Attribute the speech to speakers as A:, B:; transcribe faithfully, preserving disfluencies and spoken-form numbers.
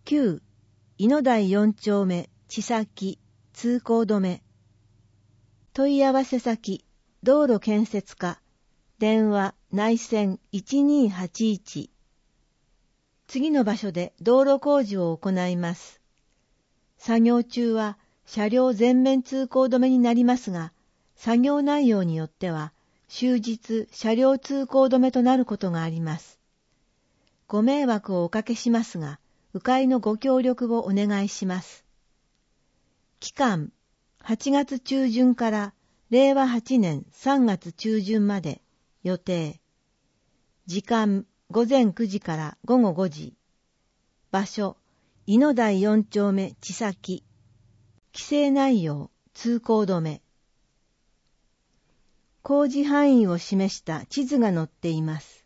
A: きゅう、井野台よん丁目、千崎、通行止め。問い合わせ先、道路建設課、電話内線いちにーはちいち。次の場所で道路工事を行います。作業中は車両全面通行止めになりますが、作業内容によっては終日車両通行止めとなることがあります。ご迷惑をおかけしますが、迂回のご協力をお願いします。期間、はちがつ中旬かられいわはちねんさんがつ中旬まで予定。時間、ごぜんくじからごごごじ。場所、井野台よん丁目千崎。規制内容、通行止め。工事範囲を示した地図が載っています。